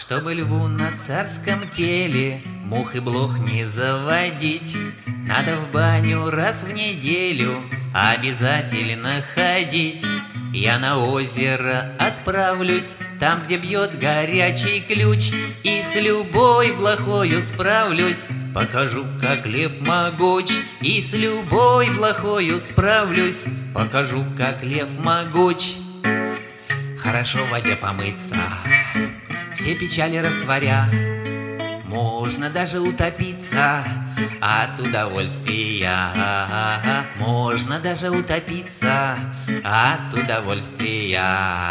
Чтобы льву на царском теле мух и блох не заводить, надо в баню раз в неделю обязательно ходить. Я на озеро отправлюсь, там, где бьет горячий ключ, и с любой блохою справлюсь. Покажу, как лев могуч, и с любой блохою справлюсь. Покажу, как лев могуч. Хорошо в воде помыться, все печали растворя, можно даже утопиться от удовольствия. Можно даже утопиться от удовольствия.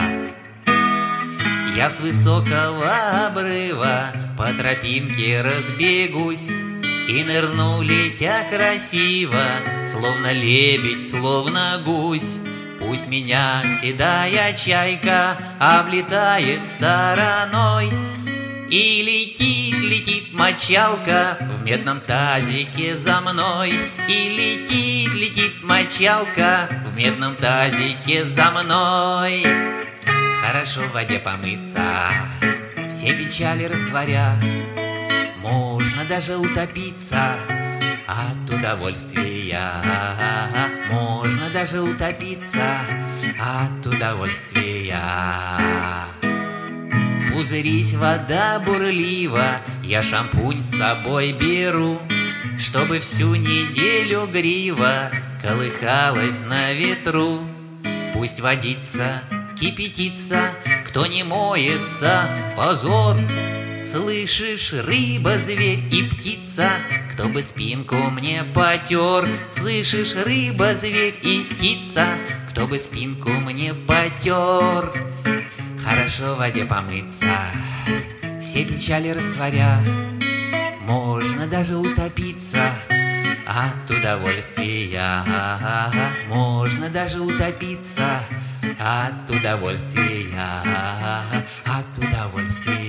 Я с высокого обрыва по тропинке разбегусь и нырну, летя красиво, словно лебедь, словно гусь. Пусть меня седая чайка облетает стороной, и летит, летит мочалка в медном тазике за мной. И летит, летит мочалка в медном тазике за мной. Хорошо в воде помыться, все печали растворя, можно даже утопиться от удовольствия. Можно даже утопиться от удовольствия. Пузырись, вода бурлива, я шампунь с собой беру, чтобы всю неделю грива колыхалась на ветру. Пусть водится, кипятится, кто не моется, позор. Слышишь, рыба, зверь и птица, кто бы спинку мне потер. Слышишь, рыба, зверь и птица, кто бы спинку мне потер. Хорошо в воде помыться, все печали растворя, можно даже утопиться от удовольствия. Можно даже утопиться от удовольствия. От удовольствия.